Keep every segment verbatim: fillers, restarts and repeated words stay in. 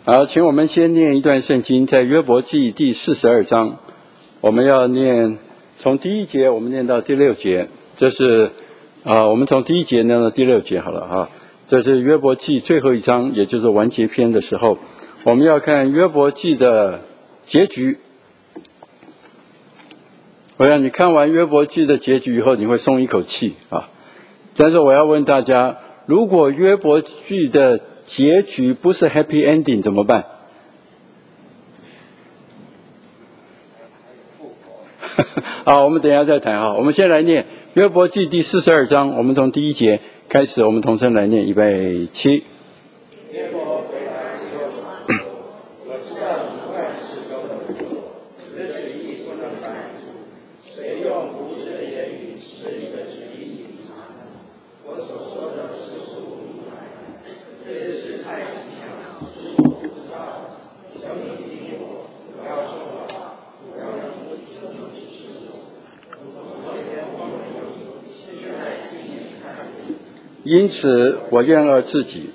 好，请我们先念一段圣经，在约伯记第四十二章，我们要念从第一节我们念到第六节，这是啊，我们从第一节念到第六节好了哈。这是约伯记最后一章，也就是完结篇的时候，我们要看约伯记的结局。我想你看完约伯记的结局以后，你会松一口气啊。但是我要问大家，如果约伯记的结局不是 happy ending 怎么办？好，我们等一下再谈哈。我们先来念约伯记第四十二章，我们从第一节开始，我们同声来念，预备起。 约伯回答说：“我知道你万事都能做，你的旨意不能拦阻。谁用无知的言语使你的旨意隐藏？我所说的是属明白的，这些事太奇妙，是我不知道的。求你听我，不要说话，不要因为求你指示我。昨天我没有你，现在亲眼看见。 因此我愿恶自己。”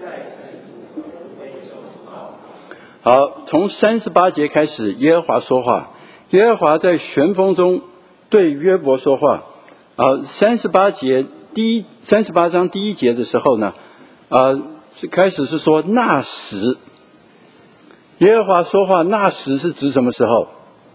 好，从三十八节开始，耶和华说话。耶和华在旋风中对约伯说话。啊，三十八节第一三十八章第一节的时候呢，啊，开始是说那时。耶和华说话，那时是指什么时候？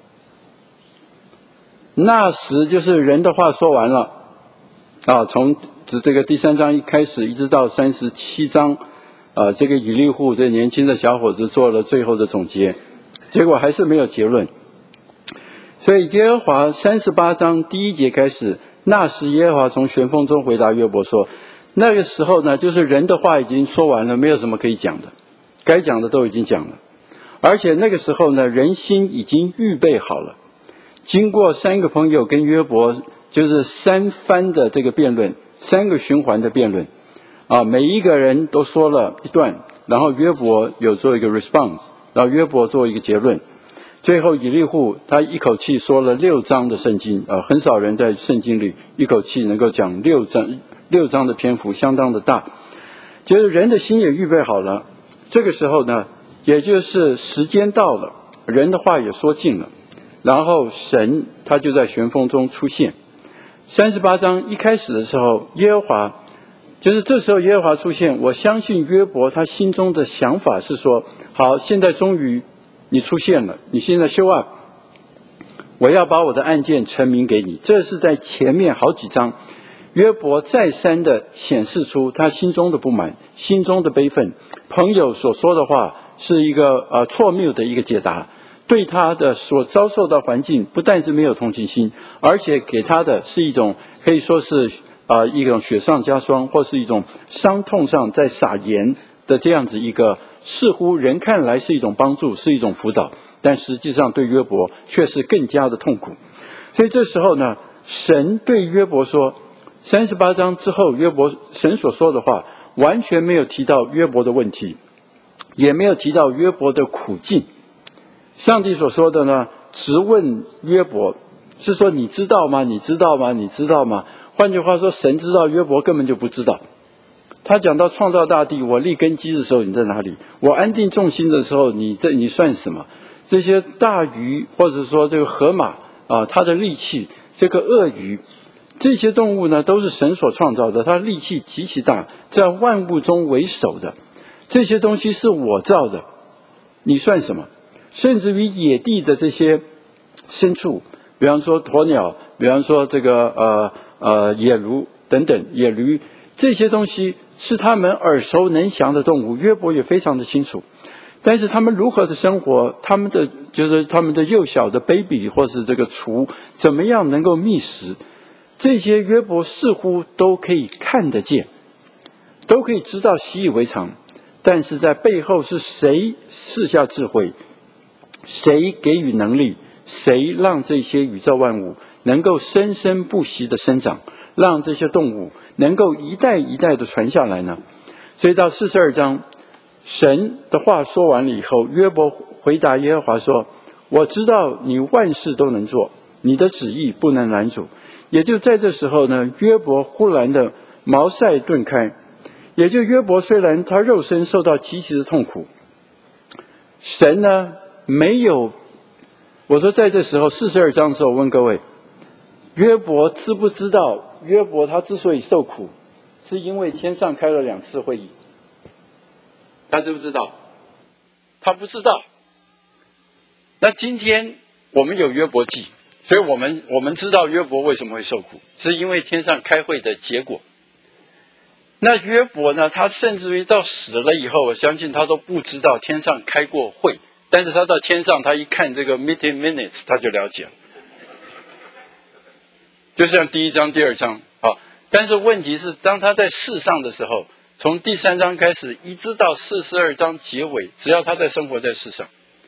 那时就是人的话说完了。啊，从指这个第三章一开始，一直到三十七章。啊，这个以利户这年轻的小伙子做了最后的总结，结果还是没有结论。所以耶和华三十八章第一节开始，那时耶和华从旋风中回答约伯说，那个时候呢，就是人的话已经说完了，没有什么可以讲的，该讲的都已经讲了。而且那个时候呢，人心已经预备好了。经过三个朋友跟约伯就是三番的这个辩论，三个循环的辩论。啊，每一个人都说了一段，然后约伯有做一个 response， 然后约伯做一个结论，最后以利户他一口气说了六章的圣经，啊，很少人在圣经里一口气能够讲六章，六章的篇幅相当的大，就是人的心也预备好了。这个时候呢，也就是时间到了，人的话也说尽了，然后神他就在旋风中出现。三十八章一开始的时候，耶和华。就是这时候耶和华出现，我相信约伯他心中的想法是说，好，现在终于你出现了，你现在show up，我要把我的案件陈明给你。这是在前面好几章，约伯再三的显示出他心中的不满，心中的悲愤，朋友所说的话是一个呃错谬的一个解答，对他的所遭受到环境不但是没有同情心，而且给他的是一种可以说是啊、呃，一种雪上加霜，或是一种伤痛上再撒盐的这样子一个，似乎人看来是一种帮助，是一种辅导，但实际上对约伯却是更加的痛苦。所以这时候呢，神对约伯说，三十八章之后，约伯神所说的话完全没有提到约伯的问题，也没有提到约伯的苦境。上帝所说的呢，直问约伯，是说你知道吗？你知道吗？你知道吗？换句话说，神知道，约伯根本就不知道。他讲到创造大地，我立根基的时候你在哪里？我安定众心的时候，你这你算什么？这些大鱼或者说这个河马啊，它的力气，这个鳄鱼，这些动物呢都是神所创造的，它力气极其大，在万物中为首的。这些东西是我造的，你算什么？甚至于野地的这些牲畜，比方说鸵鸟，比方说这个呃。呃，野驴等等，野驴这些东西是他们耳熟能详的动物，约伯也非常的清楚。但是他们如何的生活，他们的就是他们的幼小的 baby 或是这个雏怎么样能够觅食，这些约伯似乎都可以看得见，都可以知道，习以为常。但是在背后是谁赐下智慧，谁给予能力，谁让这些宇宙万物能够生生不息的生长，让这些动物能够一代一代的传下来呢？所以到四十二章，神的话说完了以后，约伯回答耶和华说，我知道你万事都能做，你的旨意不能拦阻。也就在这时候呢，约伯忽然的茅塞顿开。也就约伯虽然他肉身受到极其的痛苦， 神呢没有，我说在这时候四十二章的时候，我问各位，约伯知不知道约伯他之所以受苦，是因为天上开了两次会议？他知不知道？他不知道。那今天我们有约伯记，所以我们我们知道约伯为什么会受苦，是因为天上开会的结果。那约伯呢，他甚至于到死了以后，我相信他都不知道天上开过会，但是他到天上，他一看这个 meeting minutes， 他就了解了。就像第一章、第二章啊，但是问题是，当他在世上的时候，从第三章开始，一直到四十二章结尾，只要他在生活在世上，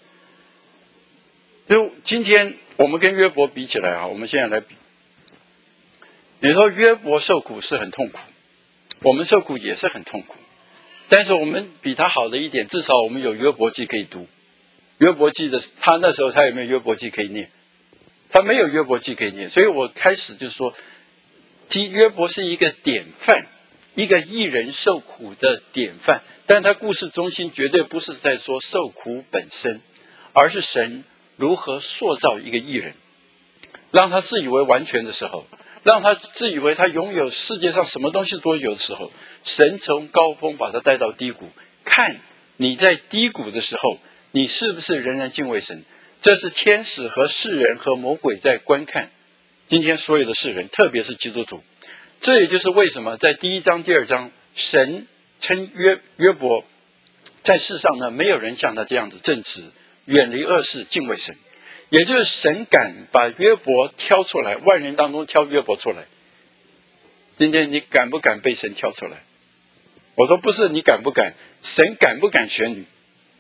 就今天我们跟约伯比起来啊，我们现在来比，你说约伯受苦是很痛苦，我们受苦也是很痛苦，但是我们比他好的一点，至少我们有约伯记可以读。约伯记的他那时候他有没有约伯记可以念？他没有约伯记可以念，所以我开始就说，约伯是一个典范，一个义人受苦的典范，但他故事中心绝对不是在说受苦本身，而是神如何塑造一个义人，让他自以为完全的时候，让他自以为他拥有世界上什么东西都有的时候，神从高峰把他带到低谷，看你在低谷的时候，你是不是仍然敬畏神？这是天使和世人和魔鬼在观看今天所有的世人，特别是基督徒。这也就是为什么在第一章、第二章，神称约约伯在世上呢，没有人像他这样子正直，远离恶事，敬畏神。也就是神敢把约伯挑出来，万人当中挑约伯出来。今天你敢不敢被神挑出来？我说不是你敢不敢，神敢不敢选你？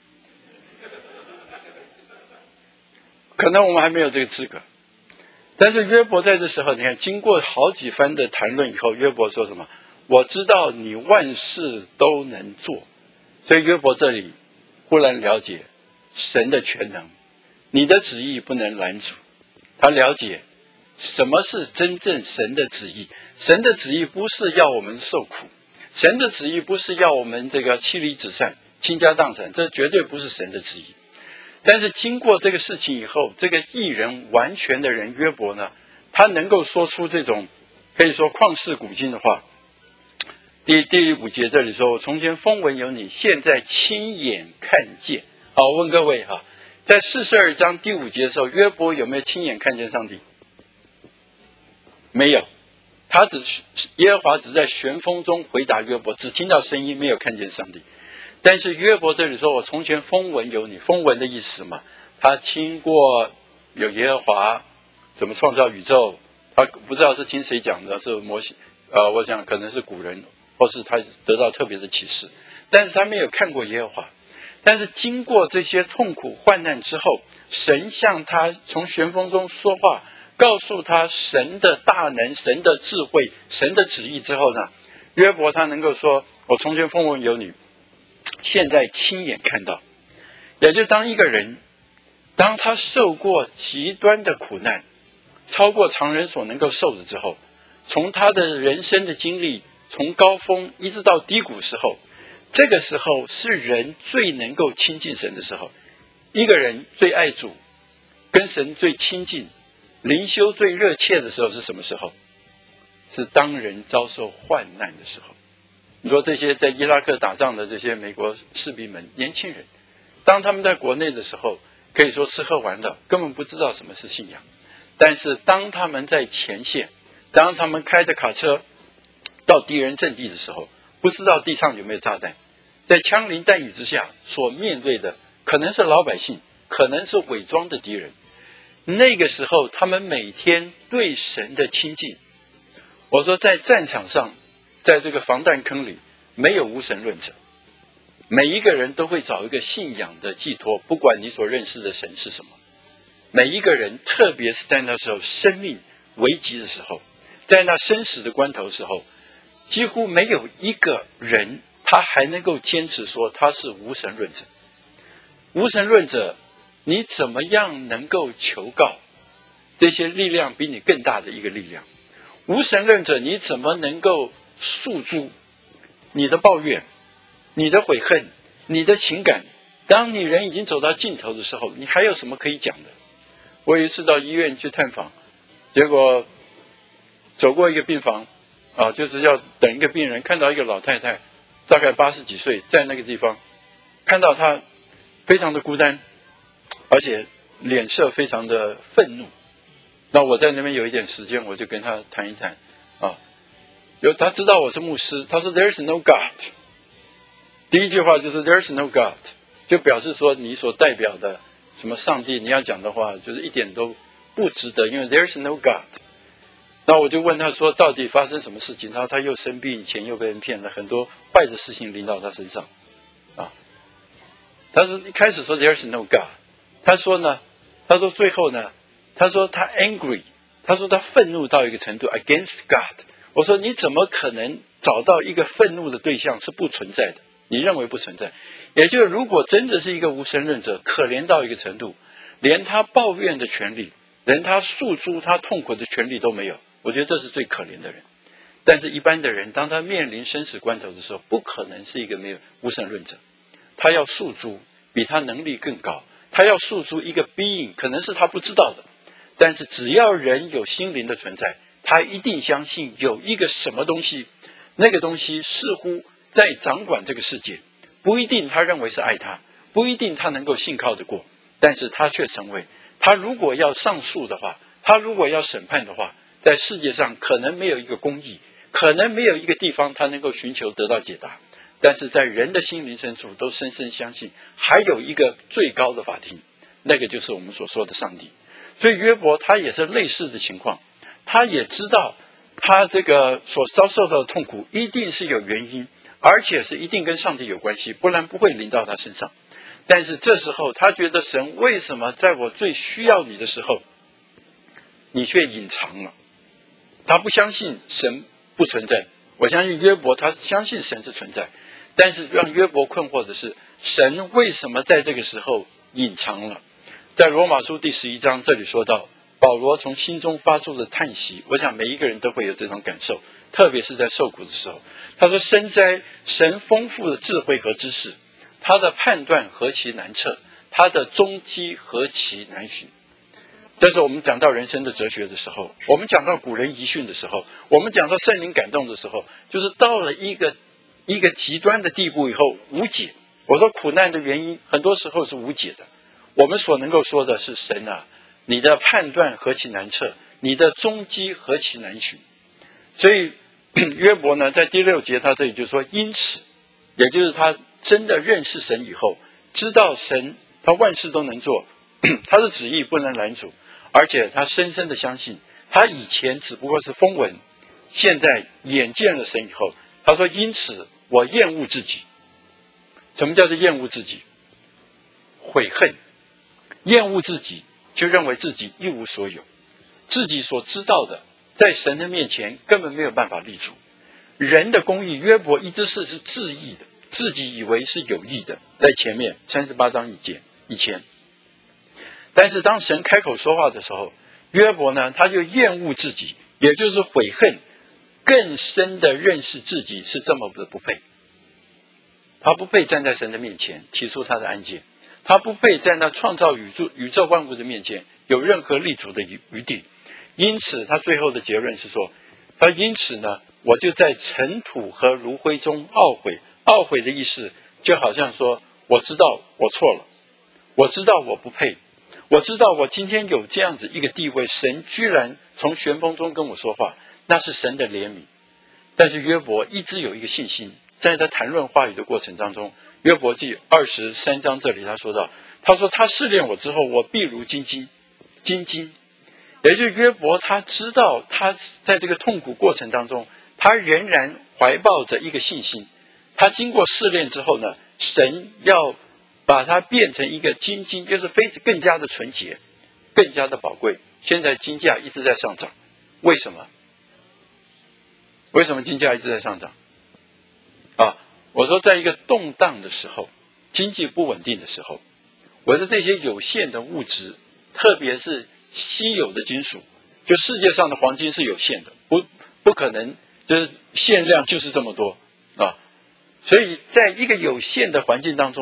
可能我们还没有这个资格。但是约伯在这时候，你看经过好几番的谈论以后，约伯说什么？我知道你万事都能做。所以约伯这里忽然了解神的全能，你的旨意不能拦阻。他了解什么是真正神的旨意。神的旨意不是要我们受苦，神的旨意不是要我们这个妻离子散、倾家荡产，这绝对不是神的旨意。但是经过这个事情以后，这个义人完全的人约伯呢，他能够说出这种可以说旷世古今的话。第第五节这里说，我从前风闻有你，现在亲眼看见。好，我问各位哈，在四十二章第五节的时候，约伯有没有亲眼看见上帝？没有，他只耶和华只在旋风中回答约伯，只听到声音，没有看见上帝。但是约伯这里说，我从前风闻有你，风闻的意思是什么？他听过有耶和华怎么创造宇宙，他不知道是听谁讲的，是摩西，呃，我想可能是古人，或是他得到特别的启示，但是他没有看过耶和华。但是经过这些痛苦患难之后，神向他从旋风中说话，告诉他神的大能、神的智慧、神的旨意之后呢，约伯他能够说，我从前风闻有你，现在亲眼看到。也就当一个人当他受过极端的苦难，超过常人所能够受的之后，从他的人生的经历，从高峰一直到低谷时候，这个时候是人最能够亲近神的时候。一个人最爱主，跟神最亲近，灵修最热切的时候是什么时候？是当人遭受患难的时候。你说这些在伊拉克打仗的这些美国士兵们，年轻人，当他们在国内的时候，可以说吃喝玩乐，根本不知道什么是信仰。但是当他们在前线，当他们开着卡车到敌人阵地的时候，不知道地上有没有炸弹，在枪林弹雨之下所面对的可能是老百姓，可能是伪装的敌人。那个时候他们每天对神的亲近，我说在战场上，在这个防弹坑里没有无神论者，每一个人都会找一个信仰的寄托，不管你所认识的神是什么。每一个人特别是在那时候生命危急的时候，在那生死的关头的时候，几乎没有一个人他还能够坚持说他是无神论者。无神论者，你怎么样能够求告这些力量比你更大的一个力量？无神论者，你怎么能够诉诸你的抱怨、你的悔恨、你的情感当你人已经走到尽头的时候，你还有什么可以讲的？我有一次到医院去探访，结果走过一个病房，啊，就是要等一个病人，看到一个老太太，大概八十几岁，在那个地方，看到她非常的孤单，而且脸色非常的愤怒。那我在那边有一点时间，我就跟她谈一谈，啊，有他知道我是牧师，他说 There's no God。第一句话就是 There's no God， 就表示说你所代表的什么上帝，你要讲的话就是一点都不值得，因为 There's no God。那我就问他说，到底发生什么事情？他说他又生病，钱又被人骗了，很多坏的事情临到他身上，啊。他说一开始说 There's no God， 他说呢，他说最后呢，他说他 angry， 他说他愤怒到一个程度 against God。我说你怎么可能找到一个愤怒的对象是不存在的？你认为不存在？也就是如果真的是一个无神论者，可怜到一个程度，连他抱怨的权利，连他诉诸他痛苦的权利都没有。我觉得这是最可怜的人。但是一般的人，当他面临生死关头的时候，不可能是一个没有无神论者，他要诉诸比他能力更高，他要诉诸一个 being， 可能是他不知道的，但是只要人有心灵的存在，他一定相信有一个什么东西，那个东西似乎在掌管这个世界，不一定他认为是爱他，不一定他能够信靠得过，但是他却成为，他如果要上诉的话，他如果要审判的话，在世界上可能没有一个公义，可能没有一个地方他能够寻求得到解答，但是在人的心灵深处都深深相信还有一个最高的法庭，那个就是我们所说的上帝。所以约伯他也是类似的情况，他也知道他这个所遭受到的痛苦一定是有原因，而且是一定跟上帝有关系，不然不会临到他身上。但是这时候他觉得神为什么在我最需要你的时候你却隐藏了？他不相信神不存在。我相信约伯他相信神是存在，但是让约伯困惑的是，神为什么在这个时候隐藏了？在罗马书第十一章这里说到，保罗从心中发出的叹息，我想每一个人都会有这种感受，特别是在受苦的时候。他说，深哉神丰富的智慧和知识，他的判断何其难测，他的踪迹何其难寻。这是我们讲到人生的哲学的时候，我们讲到古人遗训的时候，我们讲到圣灵感动的时候，就是到了一个一个极端的地步以后无解。我说苦难的原因很多时候是无解的，我们所能够说的是神啊，你的判断何其难测，你的踪迹何其难寻。所以约伯呢，在第六节他这里就说，因此，也就是他真的认识神以后，知道神他万事都能做，他的旨意不能拦阻，而且他深深的相信，他以前只不过是风闻，现在眼见了神以后，他说因此我厌恶自己。什么叫做厌恶自己？悔恨，厌恶自己，就认为自己一无所有，自己所知道的在神的面前根本没有办法立足。人的公义，约伯一直是是自义的，自己以为是有益的，在前面三十八章以前以前。但是当神开口说话的时候，约伯呢，他就厌恶自己，也就是悔恨，更深的认识自己是这么的不配。他不配站在神的面前提出他的案件，他不配在那创造宇宙宇宙万物的面前有任何立足的余地。因此他最后的结论是说，他因此呢，我就在尘土和炉灰中懊悔。懊悔的意思就好像说，我知道我错了，我知道我不配，我知道我今天有这样子一个地位，神居然从旋风中跟我说话，那是神的怜悯。但是约伯一直有一个信心，在他谈论话语的过程当中，约伯记二十三章这里他说到，他说他试炼我之后，我必如金金金金。也就是约伯他知道他在这个痛苦过程当中，他仍然怀抱着一个信心，他经过试炼之后呢，神要把它变成一个金金，就是非更加的纯洁，更加的宝贵。现在金价一直在上涨，为什么？为什么金价一直在上涨？啊，我说在一个动荡的时候，经济不稳定的时候，我说这些有限的物质，特别是稀有的金属，就世界上的黄金是有限的，不不可能就是限量就是这么多啊。所以在一个有限的环境当中，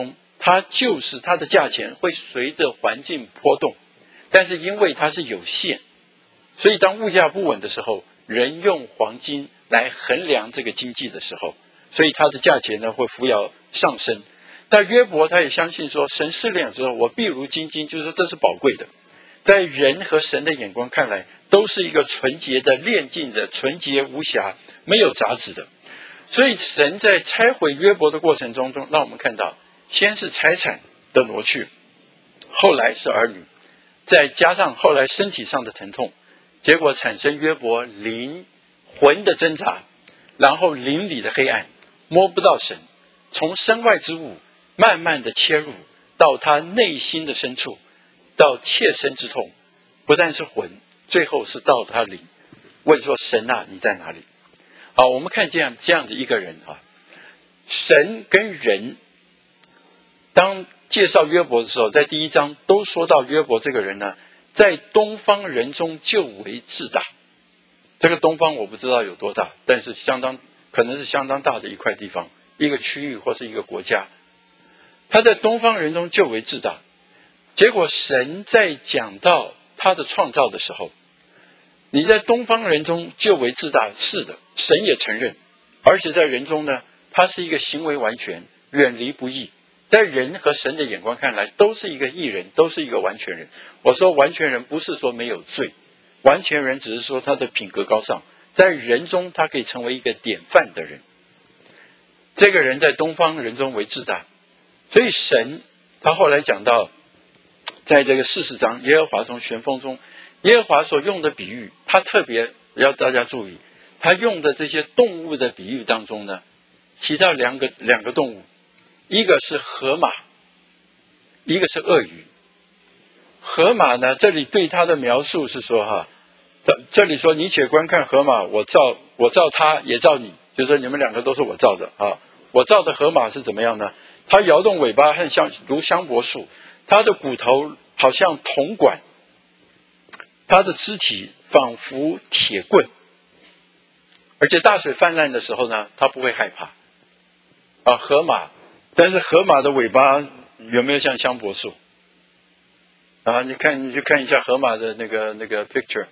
它就是它的价钱会随着环境波动，但是因为它是有限，所以当物价不稳的时候，人用黄金来衡量这个经济的时候，所以它的价钱呢会扶摇上升。但约伯他也相信说，神试炼之后，我必如金金，就是说这是宝贵的，在人和神的眼光看来，都是一个纯洁的、炼净的、纯洁无瑕、没有杂质的。所以神在拆毁约伯的过程中，中让我们看到，先是财产的挪去，后来是儿女，再加上后来身体上的疼痛，结果产生约伯灵魂的挣扎，然后灵里的黑暗，摸不到神，从身外之物慢慢的切入到他内心的深处，到切身之痛，不但是魂，最后是到他灵，问说神啊，你在哪里？好，我们看这样这样的一个人啊，神跟人，当介绍约伯的时候，在第一章都说到约伯这个人呢，在东方人中就为至大。这个东方我不知道有多大，但是相当可能是相当大的一块地方，一个区域或是一个国家。他在东方人中就为至大。结果神在讲到他的创造的时候，你在东方人中就为至大，是的，神也承认，而且在人中呢，他是一个行为完全，远离不义，在人和神的眼光看来，都是一个义人，都是一个完全人。我说完全人不是说没有罪，完全人只是说他的品格高尚，在人中他可以成为一个典范的人。这个人在东方人中为至大，所以神他后来讲到，在这个四十章，耶和华从旋风中，耶和华所用的比喻，他特别要大家注意，他用的这些动物的比喻当中呢，提到两个两个动物，一个是河马，一个是鳄鱼。河马呢，这里对他的描述是说哈，这这里说你且观看河马，我造我造他也造你，就是说你们两个都是我造的啊。我造的河马是怎么样呢？它摇动尾巴很像如香柏树，它的骨头好像铜管，它的肢体仿佛铁棍，而且大水泛滥的时候呢，它不会害怕啊。河马，但是河马的尾巴有没有像香柏树啊？你看，你去看一下河马的那个那个 picture，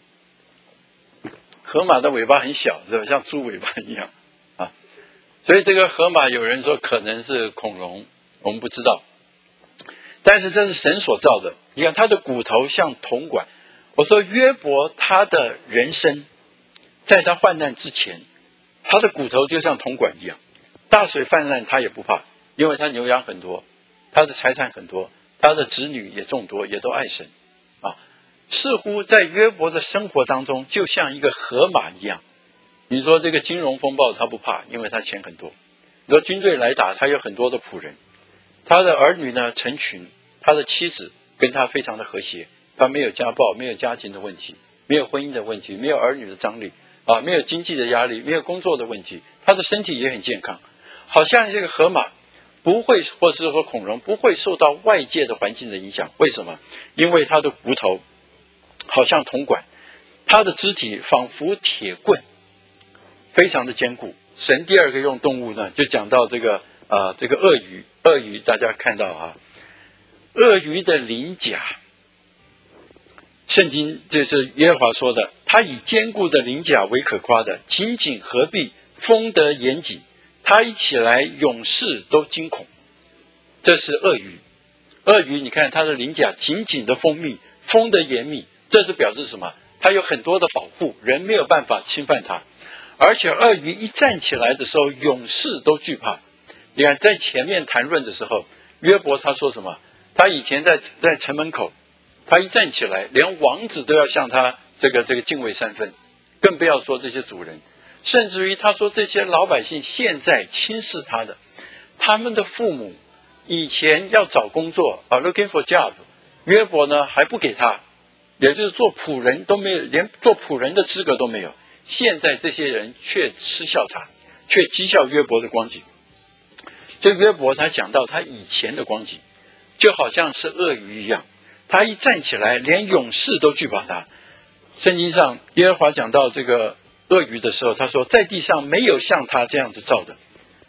河马的尾巴很小，是吧？像猪尾巴一样啊。所以这个河马有人说可能是恐龙，我们不知道，但是这是神所造的。你看它的骨头像铜管。我说约伯他的人生，在他患难之前，他的骨头就像铜管一样，大水泛滥他也不怕，因为他牛羊很多，他的财产很多，他的子女也众多，也都爱神啊。似乎在约伯的生活当中，就像一个河马一样。你说这个金融风暴他不怕，因为他钱很多。你说军队来打，他有很多的仆人，他的儿女呢成群，他的妻子跟他非常的和谐，他没有家暴，没有家庭的问题，没有婚姻的问题，没有儿女的张力啊，没有经济的压力，没有工作的问题，他的身体也很健康，好像这个河马不会，或是说恐龙不会受到外界的环境的影响。为什么？因为他的骨头好像铜管，他的肢体仿佛铁棍，非常的坚固。神第二个用动物呢，就讲到这个啊、呃，这个鳄鱼。鳄鱼大家看到啊，鳄鱼的鳞甲，圣经这是耶和华说的，他以坚固的鳞甲为可夸的，紧紧合璧，丰得严谨。他一起来，勇士都惊恐。这是鳄鱼。鳄鱼你看它的鳞甲紧紧的封密，封得严密，这是表示什么？它有很多的保护，人没有办法侵犯它。而且鳄鱼一站起来的时候，勇士都惧怕。你看在前面谈论的时候，约伯他说什么？他以前在在城门口，他一站起来，连王子都要向他这个这个敬畏三分，更不要说这些主人。甚至于他说这些老百姓现在轻视他的，他们的父母以前要找工作啊 ，looking for job， 约伯呢还不给他，也就是做仆人都没有，连做仆人的资格都没有。现在这些人却嗤笑他，却讥笑约伯的光景。这约伯他讲到他以前的光景，就好像是鳄鱼一样，他一站起来，连勇士都惧怕他。圣经上耶和华讲到这个鳄鱼的时候，他说在地上没有像他这样子造的，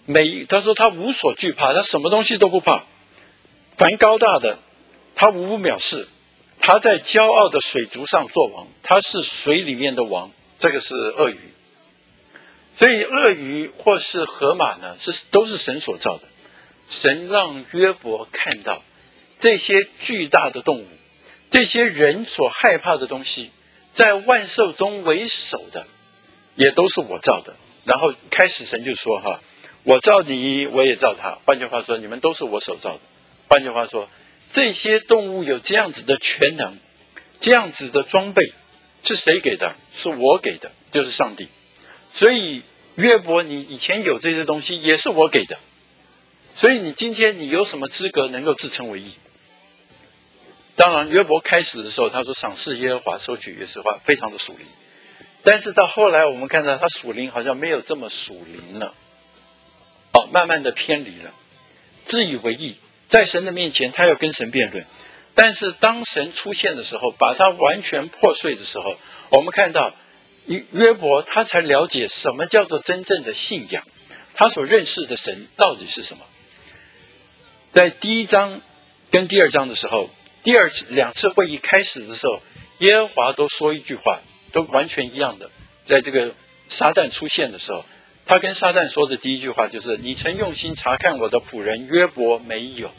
每他说他无所惧怕，他什么东西都不怕，凡高大的他无不藐视，他在骄傲的水族上做王，他是水里面的王。这个是鳄鱼。所以鳄鱼或是河马呢，是都是神所造的。神让约伯看到这些巨大的动物，这些人所害怕的东西，在万兽中为首的也都是我造的。然后开始神就说哈，我造你，我也造他。换句话说，你们都是我所造的。换句话说，这些动物有这样子的全能，这样子的装备，是谁给的？是我给的，就是上帝。所以约伯，你以前有这些东西也是我给的，所以你今天你有什么资格能够自称为义？当然约伯开始的时候他说赏识耶和华，收取耶和华，非常的属灵。但是到后来我们看到他属灵好像没有这么属灵了，哦，慢慢的偏离了，自以为义，在神的面前他要跟神辩论。但是当神出现的时候，把他完全破碎的时候，我们看到约伯他才了解什么叫做真正的信仰，他所认识的神到底是什么。在第一章跟第二章的时候，第二次两次会议开始的时候，耶和华都说一句话，都完全一样的。在这个撒旦出现的时候，他跟撒旦说的第一句话就是：你曾用心查看我的仆人约伯没有？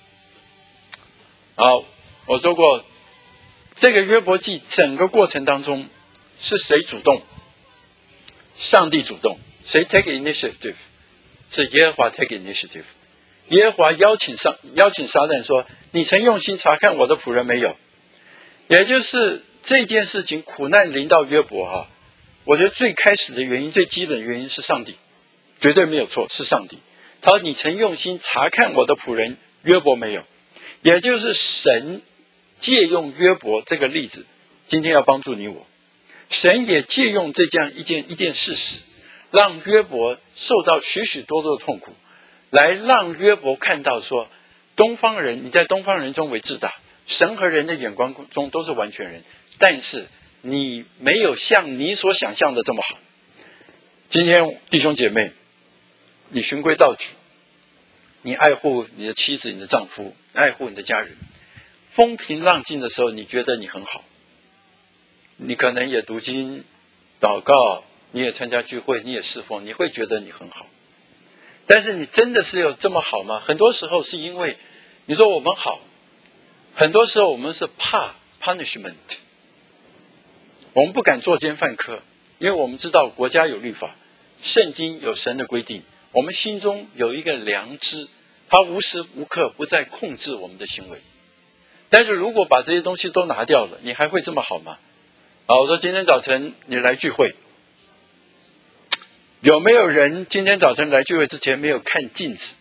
好，我说过，这个约伯记整个过程当中是谁主动？上帝主动。谁 take initiative？ 是耶和华 take initiative。耶和华邀请上邀请撒旦说：你曾用心查看我的仆人没有？也就是这件事情苦难临到约伯哈，我觉得最开始的原因，最基本的原因是上帝，绝对没有错，是上帝。他说：你曾用心查看我的仆人约伯没有？也就是神借用约伯这个例子，今天要帮助你我。神也借用这样一件一件事实，让约伯受到许许多多的痛苦，来让约伯看到说，东方人，你在东方人中为至大，神和人的眼光中都是完全人，但是你没有像你所想象的这么好。今天弟兄姐妹，你循规蹈矩，你爱护你的妻子、你的丈夫，爱护你的家人，风平浪静的时候，你觉得你很好，你可能也读经、祷告，你也参加聚会，你也侍奉，你会觉得你很好。但是你真的是有这么好吗？很多时候是因为你说我们好，很多时候我们是怕 punishment， 我们不敢作奸犯科，因为我们知道国家有律法，圣经有神的规定，我们心中有一个良知，它无时无刻不在控制我们的行为。但是如果把这些东西都拿掉了，你还会这么好吗？好，我说今天早晨你来聚会，有没有人今天早晨来聚会之前没有看镜子？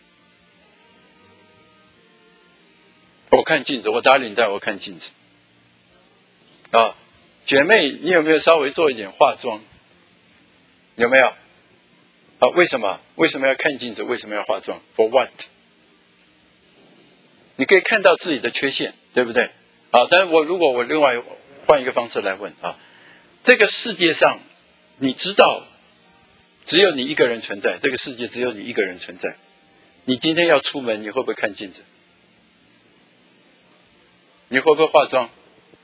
我看镜子，我打领带，我看镜子。啊，姐妹，你有没有稍微做一点化妆？有没有？啊，为什么？为什么要看镜子？为什么要化妆 ？For what？ 你可以看到自己的缺陷，对不对？啊，但是我如果我另外换一个方式来问啊，这个世界上，你知道，只有你一个人存在，这个世界只有你一个人存在。你今天要出门，你会不会看镜子？你会不会化妆？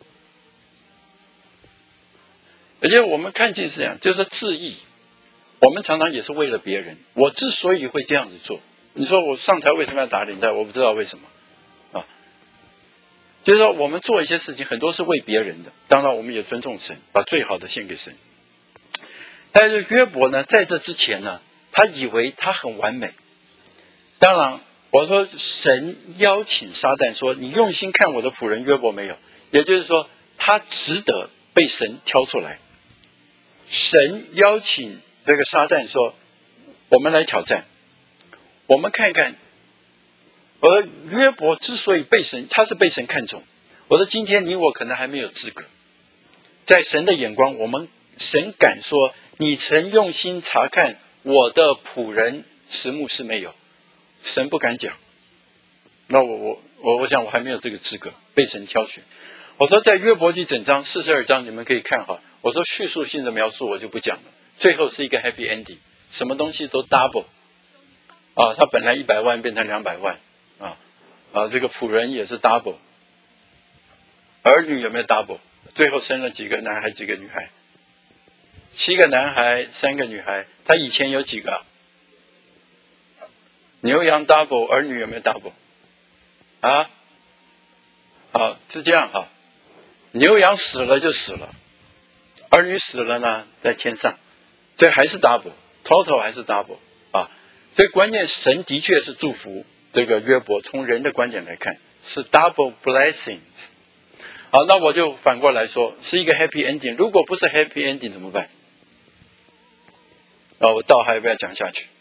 而且我们看镜是这样，就是自义。我们常常也是为了别人。我之所以会这样子做，你说我上台为什么要打领带？我不知道为什么啊。就是说，我们做一些事情，很多是为别人的。当然，我们也尊重神，把最好的献给神。但是约伯呢，在这之前呢，他以为他很完美。当然，我说神邀请撒旦说：“你用心看我的仆人约伯没有？”也就是说，他值得被神挑出来。神邀请这个撒旦说：“我们来挑战，我们看看。”而约伯之所以被神，他是被神看中。我说今天你我可能还没有资格，在神的眼光，我们神敢说：“你曾用心查看我的仆人实木是没有。”神不敢讲。那我我我我想我还没有这个资格被神挑选。我说在约伯记整章四十二章，你们可以看哈。我说叙述性的描述我就不讲了，最后是一个 happy ending， 什么东西都 double， 啊，他本来一百万变成两百万，啊啊，这个仆人也是 double， 儿女有没有 double？ 最后生了几个男孩几个女孩？七个男孩三个女孩，他以前有几个？牛羊 double， 儿女有没有 double？ 啊，好，是这样啊，牛羊死了就死了，儿女死了呢，在天上，这还是 double，total 还是 double 啊，所以关键神的确是祝福这个约伯，从人的观点来看是 double blessings。好，那我就反过来说，是一个 happy ending。如果不是 happy ending 怎么办？啊，我倒还要不要讲下去？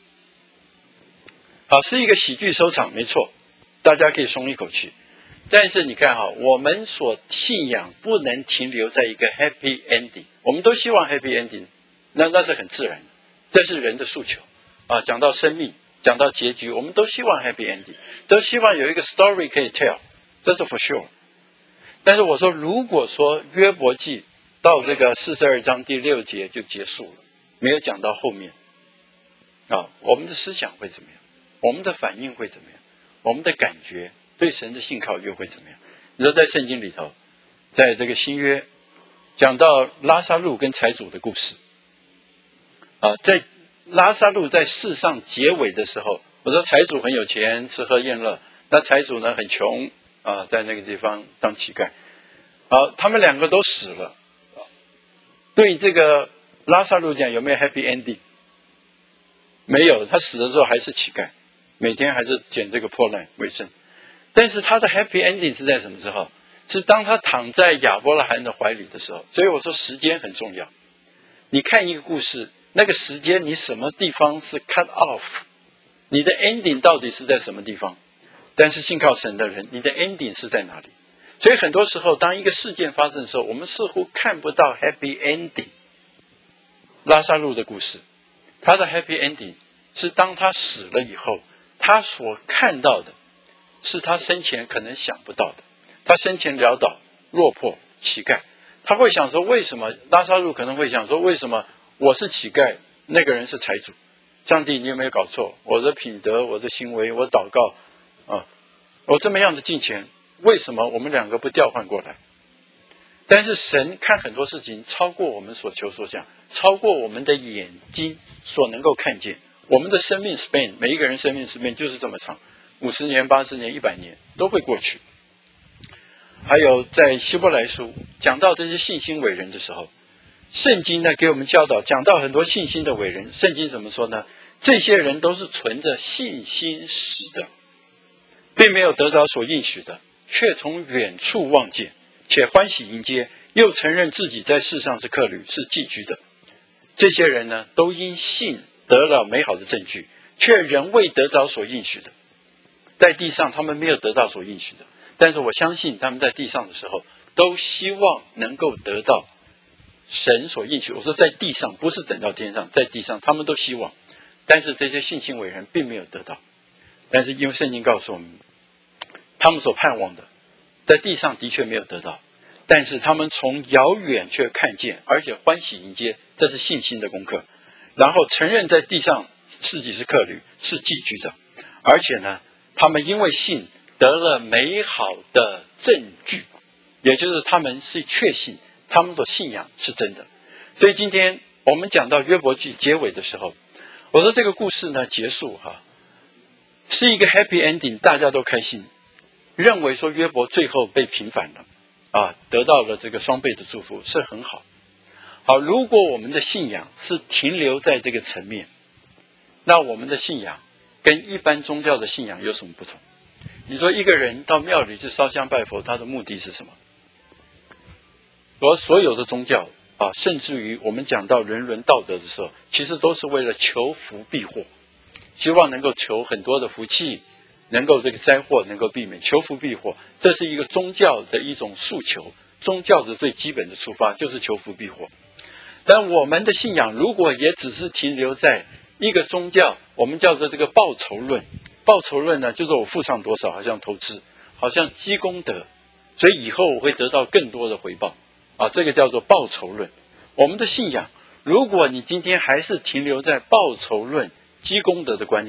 好，是一个喜剧收场，没错，大家可以松一口气。但是你看哈，我们所信仰不能停留在一个 happy ending， 我们都希望 happy ending， 那那是很自然的，这是人的诉求啊。讲到生命，讲到结局，我们都希望 happy ending， 都希望有一个 story 可以 tell， 这是 for sure。但是我说，如果说约伯记到这个四十二章第六节就结束了，没有讲到后面啊，我们的思想会怎么样？我们的反应会怎么样？我们的感觉对神的信靠又会怎么样？你说在圣经里头，在这个新约讲到拉撒路跟财主的故事啊，在拉撒路在世上结尾的时候，我说财主很有钱，吃喝宴乐，那财主呢很穷啊，在那个地方当乞丐。好，他们两个都死了。对这个拉撒路讲有没有 happy ending？ 没有，他死的时候还是乞丐，每天还是捡这个破烂为生。但是他的 happy ending 是在什么时候？是当他躺在亚伯拉罕的怀里的时候。所以我说时间很重要。你看一个故事，那个时间你什么地方是 cut off， 你的 ending 到底是在什么地方？但是信靠神的人，你的 ending 是在哪里？所以很多时候，当一个事件发生的时候，我们似乎看不到 happy ending。拉撒路的故事，他的 happy ending 是当他死了以后，他所看到的是他生前可能想不到的。他生前潦倒、落魄、乞丐，他会想说，为什么拉撒路可能会想说，为什么我是乞丐，那个人是财主？上帝，你有没有搞错？我的品德、我的行为、我祷告啊，我这么样的敬虔，为什么我们两个不调换过来？但是神看很多事情超过我们所求所想，超过我们的眼睛所能够看见。我们的生命 span， 每一个人生命 span 就是这么长，五十年、八十年、一百年都会过去。还有在希伯来书讲到这些信心伟人的时候，圣经呢给我们教导，讲到很多信心的伟人，圣经怎么说呢？这些人都是存着信心死的，并没有得着所应许的，却从远处望见，且欢喜迎接，又承认自己在世上是客旅，是寄居的。这些人呢，都因信得了美好的证据，却仍未得着所应许的。在地上他们没有得到所应许的，但是我相信他们在地上的时候，都希望能够得到神所应许。我说在地上，不是等到天上，在地上他们都希望，但是这些信心伟人并没有得到。但是因为圣经告诉我们，他们所盼望的在地上的确没有得到，但是他们从遥远却看见，而且欢喜迎接，这是信心的功课。然后承认在地上自己是客旅，是寄居的，而且呢，他们因为信得了美好的证据，也就是他们是确信他们的信仰是真的。所以今天我们讲到约伯记结尾的时候，我说这个故事呢结束哈，是一个 happy ending， 大家都开心，认为说约伯最后被平反了啊，得到了这个双倍的祝福，是很好。好，如果我们的信仰是停留在这个层面，那我们的信仰跟一般宗教的信仰有什么不同？你说一个人到庙里去烧香拜佛，他的目的是什么？而所有的宗教啊，甚至于我们讲到人伦道德的时候，其实都是为了求福避祸，希望能够求很多的福气，能够这个灾祸能够避免，求福避祸，这是一个宗教的一种诉求。宗教的最基本的出发就是求福避祸。但我们的信仰如果也只是停留在一个宗教，我们叫做这个报酬论。报酬论呢，就是我付上多少，好像投资，好像积功德，所以以后我会得到更多的回报啊，这个叫做报酬论。我们的信仰，如果你今天还是停留在报酬论、积功德的观念，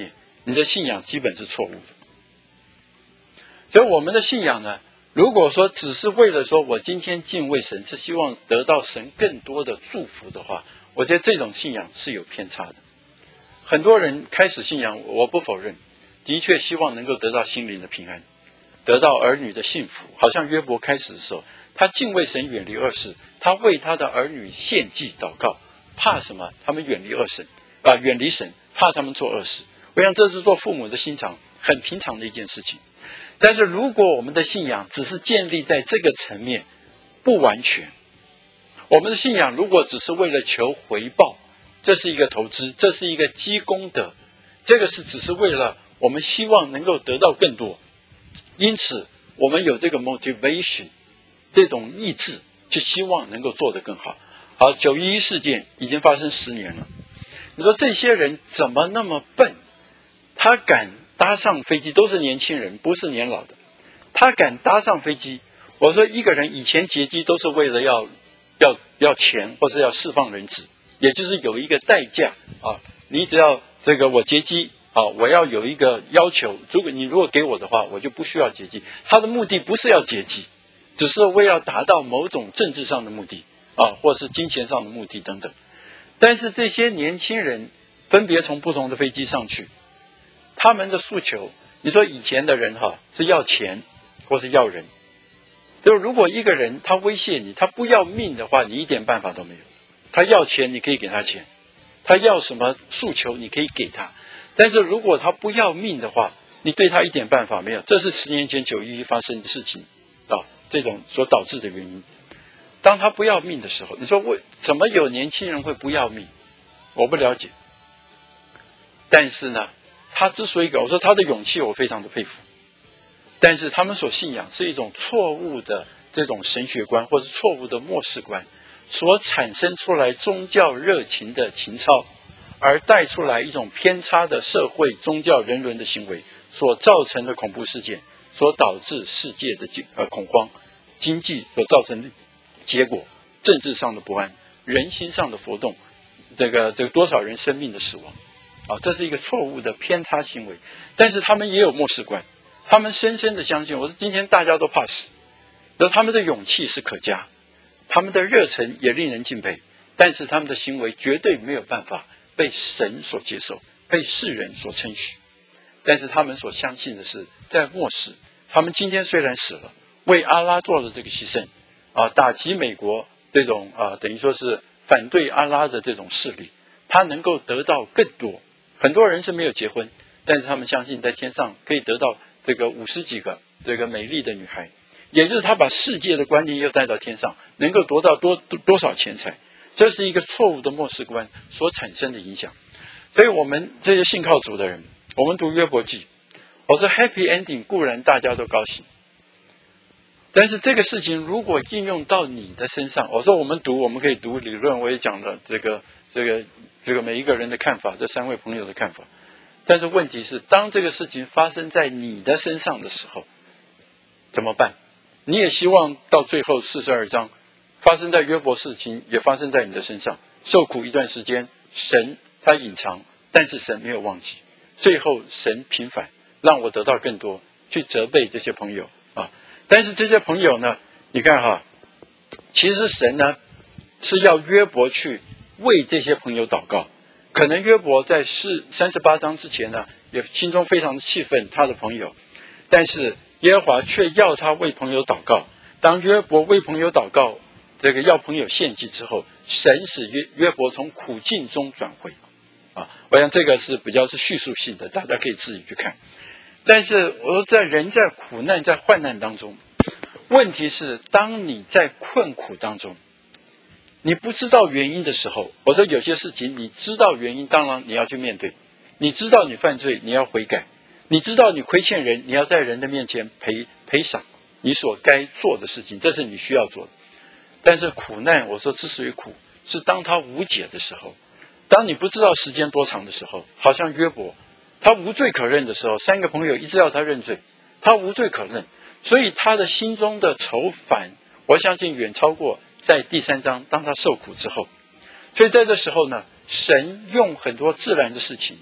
你的信仰基本是错误的。所以我们的信仰呢，如果说只是为了说我今天敬畏神，是希望得到神更多的祝福的话，我觉得这种信仰是有偏差的。很多人开始信仰，我不否认，的确希望能够得到心灵的平安，得到儿女的幸福。好像约伯开始的时候，他敬畏神，远离恶事，他为他的儿女献祭祷告，怕什么？他们远离恶神啊、呃，远离神，怕他们做恶事。我想这是做父母的心肠很平常的一件事情。但是如果我们的信仰只是建立在这个层面，不完全。我们的信仰如果只是为了求回报，这是一个投资，这是一个积功德，这个是只是为了我们希望能够得到更多，因此我们有这个 motivation， 这种意志，就希望能够做得更好。好，九一一事件已经发生十年了，你说这些人怎么那么笨？他敢搭上飞机，都是年轻人，不是年老的，他敢搭上飞机。我说一个人以前劫机都是为了要要要钱，或是要释放人质，也就是有一个代价啊。你只要这个我劫机啊，我要有一个要求，如果你如果给我的话，我就不需要劫机。他的目的不是要劫机，只是为要达到某种政治上的目的啊，或是金钱上的目的等等。但是这些年轻人分别从不同的飞机上去，他们的诉求，你说以前的人哈是要钱或是要人，就是如果一个人他威胁你，他不要命的话，你一点办法都没有。他要钱，你可以给他钱；他要什么诉求，你可以给他。但是如果他不要命的话，你对他一点办法没有。这是十年前九一一发生的事情啊，这种所导致的原因。当他不要命的时候，你说为怎么有年轻人会不要命？我不了解。但是呢，他之所以搞，我说他的勇气我非常的佩服。但是他们所信仰是一种错误的这种神学观，或者错误的末世观，所产生出来宗教热情的情操，而带出来一种偏差的社会宗教人伦的行为，所造成的恐怖事件，所导致世界的呃恐慌，经济所造成的结果，政治上的不安，人心上的浮动，这个这个多少人生命的死亡啊，这是一个错误的偏差行为。但是他们也有末世观，他们深深的相信，我说今天大家都怕死，而他们的勇气是可嘉，他们的热忱也令人敬佩，但是他们的行为绝对没有办法被神所接受，被世人所称许。但是他们所相信的是，在末世，他们今天虽然死了，为阿拉做了这个牺牲啊，打击美国这种啊，等于说是反对阿拉的这种势力，他能够得到更多。很多人是没有结婚，但是他们相信在天上可以得到这个五十几个这个美丽的女孩，也就是他把世界的观念又带到天上，能够夺到多多少钱财。这是一个错误的末世观所产生的影响。所以我们这些信靠主的人，我们读约伯记，我说 happy ending 固然大家都高兴，但是这个事情如果应用到你的身上，我说我们读我们可以读理论，我也讲了这个这个这个每一个人的看法，这三位朋友的看法。但是问题是，当这个事情发生在你的身上的时候，怎么办？你也希望到最后四十二章发生在约伯事情也发生在你的身上，受苦一段时间，神他隐藏，但是神没有忘记，最后神平反，让我得到更多，去责备这些朋友啊。但是这些朋友呢，你看哈，其实神呢是要约伯去为这些朋友祷告。可能约伯在四三十八章之前呢，也心中非常气愤他的朋友，但是耶和华却要他为朋友祷告。当约伯为朋友祷告，这个要朋友献祭之后，神使约约伯从苦境中转回啊。我想这个是比较是叙述性的，大家可以自己去看。但是我说，在人在苦难在患难当中，问题是当你在困苦当中，你不知道原因的时候，我说有些事情你知道原因，当然你要去面对。你知道你犯罪，你要悔改；你知道你亏欠人，你要在人的面前赔赔偿你所该做的事情，这是你需要做的。但是苦难，我说之所以苦，是当他无解的时候，当你不知道时间多长的时候，好像约伯，他无罪可认的时候，三个朋友一直要他认罪，他无罪可认，所以他的心中的愁烦，我相信远超过在第三章当他受苦之后。所以在这时候呢，神用很多自然的事情，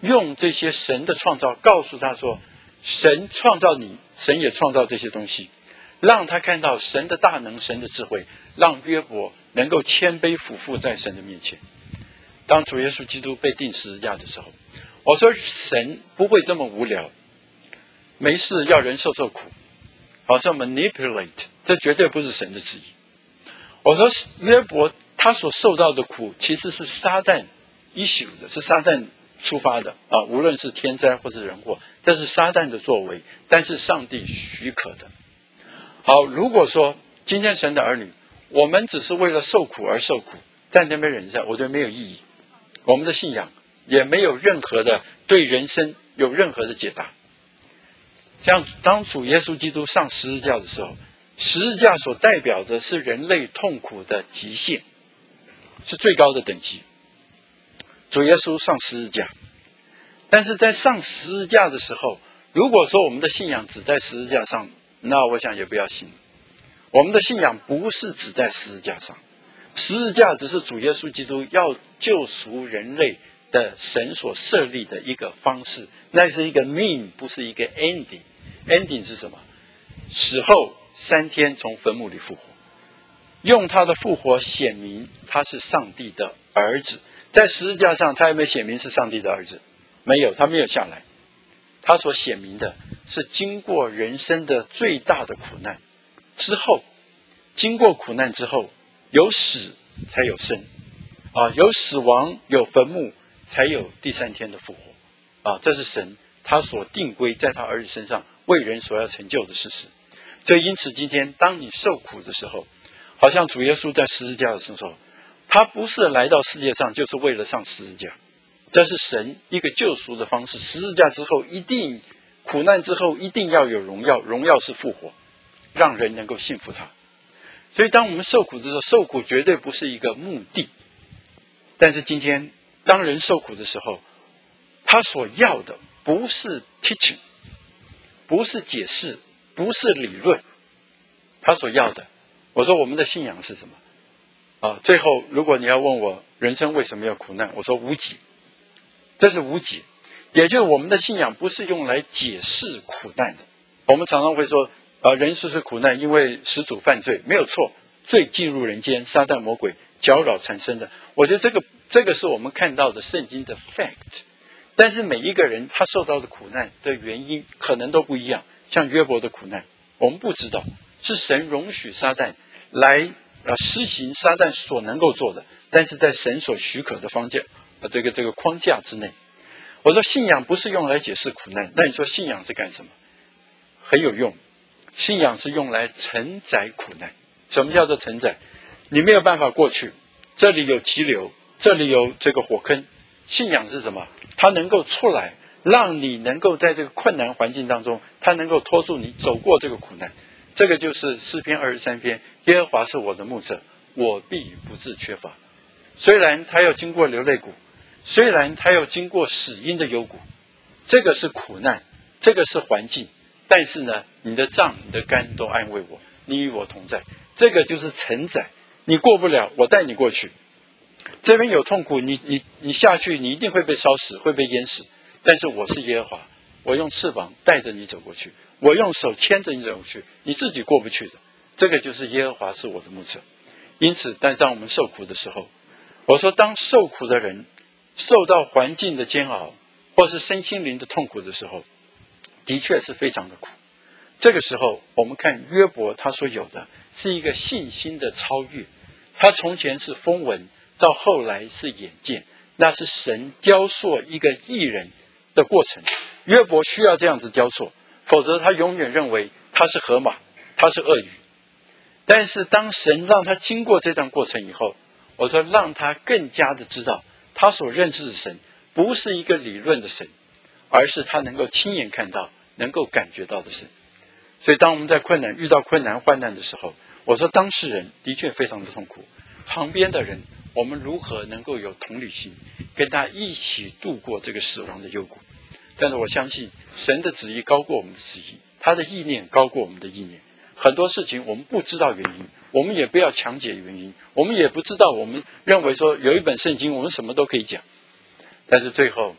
用这些神的创造告诉他说，神创造你，神也创造这些东西，让他看到神的大能，神的智慧，让约伯能够谦卑俯伏在神的面前。当主耶稣基督被钉十字架的时候，我说神不会这么无聊，没事要人受受苦，好像 manipulate， 这绝对不是神的旨意。我说约伯他所受到的苦其实是撒旦 issue 的，是撒旦出发的啊，无论是天灾或是人祸，这是撒旦的作为，但是上帝许可的。好，如果说今天神的儿女，我们只是为了受苦而受苦，在那边忍一下，我觉得没有意义，我们的信仰也没有任何的对人生有任何的解答。像当主耶稣基督上十字架的时候，十字架所代表的是人类痛苦的极限，是最高的等级。主耶稣上十字架，但是在上十字架的时候，如果说我们的信仰只在十字架上，那我想也不要信。我们的信仰不是只在十字架上，十字架只是主耶稣基督要救赎人类的神所设立的一个方式，那是一个 mean， 不是一个 ending。ending 是什么？死后三天从坟墓里复活，用他的复活显明他是上帝的儿子。在十字架上他有没有显明是上帝的儿子？没有，他没有下来。他所显明的是经过人生的最大的苦难之后，经过苦难之后，有死才有生啊，有死亡有坟墓，才有第三天的复活啊，这是神他所定规在他儿子身上为人所要成就的事实。所以因此今天当你受苦的时候，好像主耶稣在十字架的时候，他不是来到世界上就是为了上十字架，这是神一个救赎的方式。十字架之后一定，苦难之后一定要有荣耀，荣耀是复活，让人能够信服他。所以当我们受苦的时候，受苦绝对不是一个目的。但是今天当人受苦的时候，他所要的不是 teaching， 不是解释，不是理论，他所要的，我说我们的信仰是什么啊？最后如果你要问我人生为什么要苦难，我说无解，这是无解。也就是我们的信仰不是用来解释苦难的。我们常常会说啊，人世是苦难，因为始祖犯罪，没有错，罪进入人间，撒旦魔鬼搅扰产生的。我觉得这个这个是我们看到的圣经的 fact， 但是每一个人他受到的苦难的原因可能都不一样。像约伯的苦难，我们不知道，是神容许撒旦来呃施行撒旦所能够做的，但是在神所许可的方架呃这个这个框架之内。我说信仰不是用来解释苦难，那你说信仰是干什么？很有用，信仰是用来承载苦难。什么叫做承载？你没有办法过去，这里有急流，这里有这个火坑，信仰是什么？它能够出来，让你能够在这个困难环境当中，它能够拖住你走过这个苦难。这个就是诗篇二十三篇，耶和华是我的牧者，我必不致缺乏。虽然他要经过流泪谷，虽然他要经过死荫的幽谷，这个是苦难，这个是环境，但是呢，你的杖你的竿都安慰我，你与我同在。这个就是承载，你过不了，我带你过去。这边有痛苦，你你你下去，你一定会被烧死，会被淹死。但是我是耶和华，我用翅膀带着你走过去，我用手牵着你走过去，你自己过不去的。这个就是耶和华是我的牧者。因此，但当我们受苦的时候，我说当受苦的人受到环境的煎熬，或是身心灵的痛苦的时候，的确是非常的苦。这个时候我们看约伯他所有的是一个信心的超越，他从前是风闻，到后来是眼见，那是神雕塑一个义人的过程。约伯需要这样子雕塑，否则他永远认为他是河马，他是鳄鱼。但是当神让他经过这段过程以后，我说让他更加的知道他所认识的神不是一个理论的神，而是他能够亲眼看到能够感觉到的神。所以当我们在困难遇到困难患难的时候，我说当事人的确非常的痛苦，旁边的人我们如何能够有同理心，跟他一起度过这个死亡的幽谷。但是我相信神的旨意高过我们的旨意，他的意念高过我们的意念。很多事情我们不知道原因，我们也不要强解原因，我们也不知道，我们认为说有一本圣经我们什么都可以讲。但是最后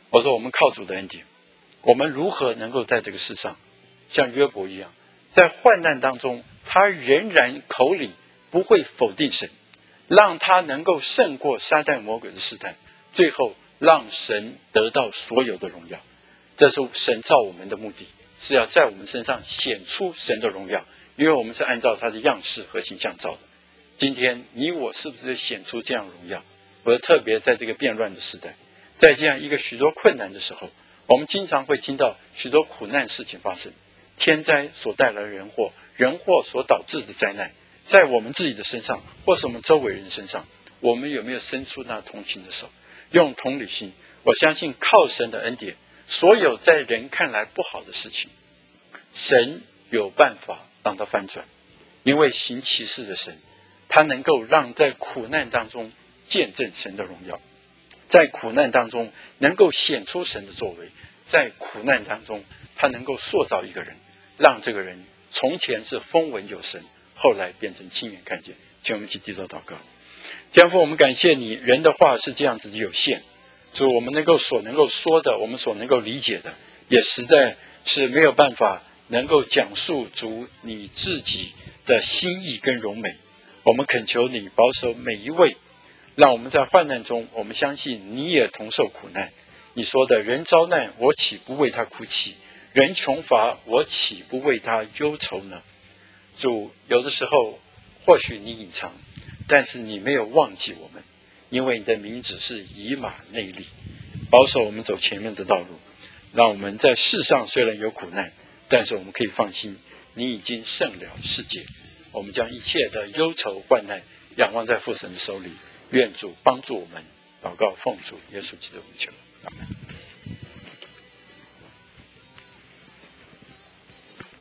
我说我们靠主的恩典，我们如何能够在这个世上像约伯一样，在患难当中他仍然口里不会否定神，让他能够胜过撒旦魔鬼的试探，最后让神得到所有的荣耀。这是神造我们的目的，是要在我们身上显出神的荣耀，因为我们是按照他的样式和形象造的。今天你我是不是显出这样荣耀？而特别在这个变乱的时代，在这样一个许多困难的时候，我们经常会听到许多苦难事情发生，天灾所带来的人祸，人祸所导致的灾难，在我们自己的身上或是我们周围人身上，我们有没有伸出那同情的手，用同理心？我相信靠神的恩典，所有在人看来不好的事情，神有办法让它翻转，因为行奇事的神，他能够让在苦难当中见证神的荣耀，在苦难当中能够显出神的作为，在苦难当中他能够塑造一个人，让这个人从前是风闻有神，后来变成亲眼看见。请我们一起低头祷告。天父，我们感谢你，人的话是这样子的有限，主，我们能够所能够说的，我们所能够理解的，也实在是没有办法能够讲述主你自己的心意跟荣美。我们恳求你保守每一位，让我们在患难中，我们相信你也同受苦难。你说的人遭难，我岂不为他哭泣？人穷乏，我岂不为他忧愁呢？主，有的时候或许你隐藏，但是你没有忘记我们，因为你的名字是以马内利，保守我们走前面的道路，让我们在世上虽然有苦难，但是我们可以放心，你已经胜了世界。我们将一切的忧愁患难仰望在父神的手里，愿主帮助我们。祷告奉主耶稣基督的名求。